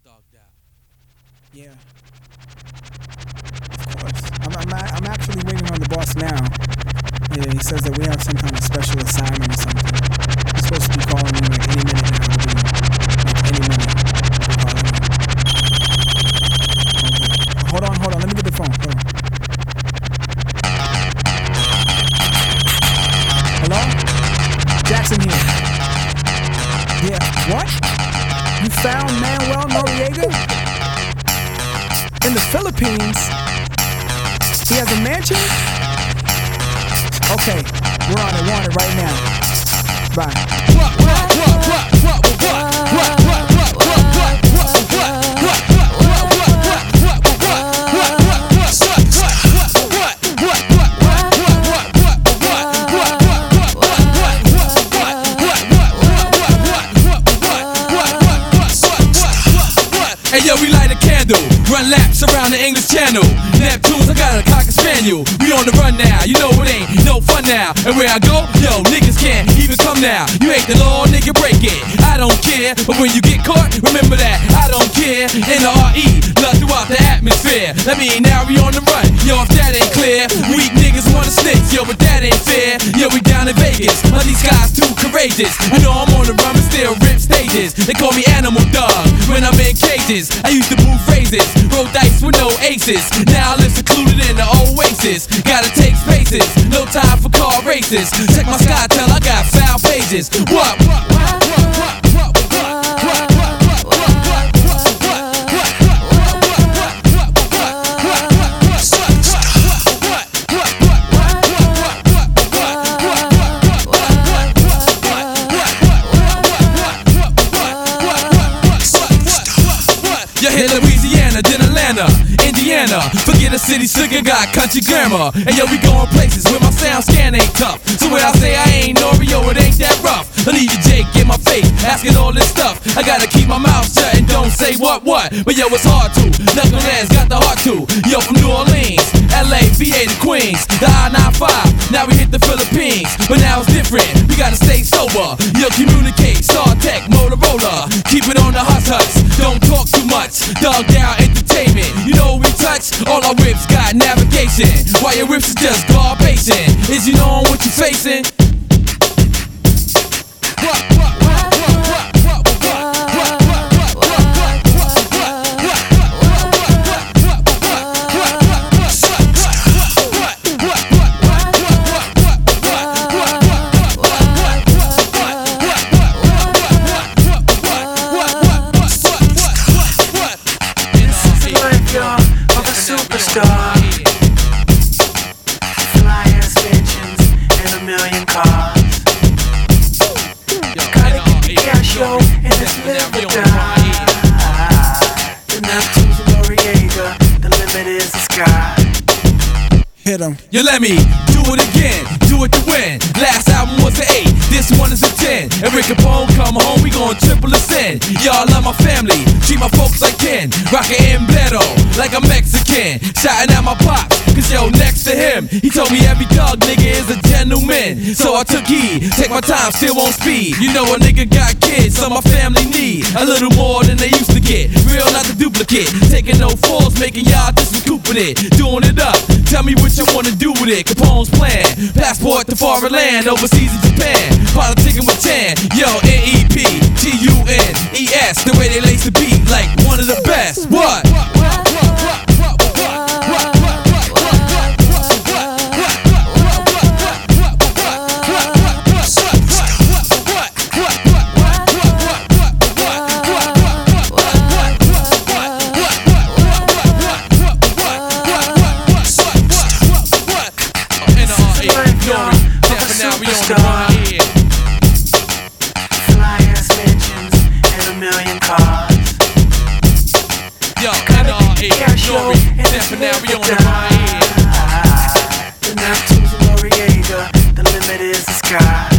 dogged out. Yeah. Of course. I'm actually waiting on the boss now. Yeah, he says that we have some kind of special assignment or something. He's supposed to be calling me like any minute now. He'll be like any minute. He'll be calling me. Okay. Hold on. Let me get the phone. Hold on. Hello? Jackson here. Yeah. What? You found Manuel Noriega? In the Philippines? He has a mansion? Okay, we're on it right now. Bye. Hey yo, we light a candle, run laps around the English Channel. Neptunes, I got a cocker spaniel. We on the run now, you know it ain't no fun now. And where I go, yo, niggas can't even come now. You ain't the law, nigga, break it. I don't care, but when you get caught, remember that I don't care. N-R-E, love throughout the atmosphere. That mean now we on the run, yo, if that ain't clear. Weak niggas wanna snitch, yo, but that ain't fair. Yo, we down in Vegas, but these guys too courageous. You know I'm on the run, but still rip stages. They call me Animal Dog when I'm in cages. I used to move phrases, roll dice with no aces. Now I live secluded in the oasis. Gotta take spaces, no time for car races. Check my SkyTel, I got foul pages. What? You hit Louisiana, then Atlanta, Indiana. Forget a city slicker, got country grammar. And yo, we going places where my sound scan ain't tough. So when I say I ain't Oreo, it ain't that rough. I leave you Jake in my face, asking all this stuff. I gotta keep my mouth shut and don't say what. But yo, it's hard to. Knuckleheads got the heart to. Yo, from New Orleans, LA, VA to Queens, the I-95. Now we hit the Philippines, but now it's different. We gotta stay sober. Yo, communicate, StarTech, Motorola. Keep it on the huts. Don't talk too much. Dog down entertainment. You know what we touch? All our whips got navigation. Why your whips is just garbation? Is you knowing what you facing? Superstar, fly ass mansions and a million cars. Gotta get the cash, yo, and it's live or die. The Neptunes and Noriega, the limit is the sky. Hit him. You let me do it again, do it to win. Last album was an 8, this one is a 10. And Rick Capone come home, we gon' triple ascend. Y'all love my family, treat my folks like kin. Rockin' Embledo, like a Mexican. Shouting at my pops, cause yo, next to him, he told me every dog nigga is a gentleman. So I took heed, take my time, still on speed. You know a nigga got kids, so my family need a little more than they used to get. Real, not the duplicate. Taking no falls, making y'all just recouping it. Doing it up, tell me what you wanna do with it. Capone's plan, passport to foreign land, overseas in Japan. Politicking with Chan, yo, N-E-P-G-U-N-E-S. The way they lace the beat, like one of the best. What? Superstar, fly ass mansions and a million cars. Yo, N-R-E, Nori, now we on the ride. The Neptunes and Noriega, the limit is the sky.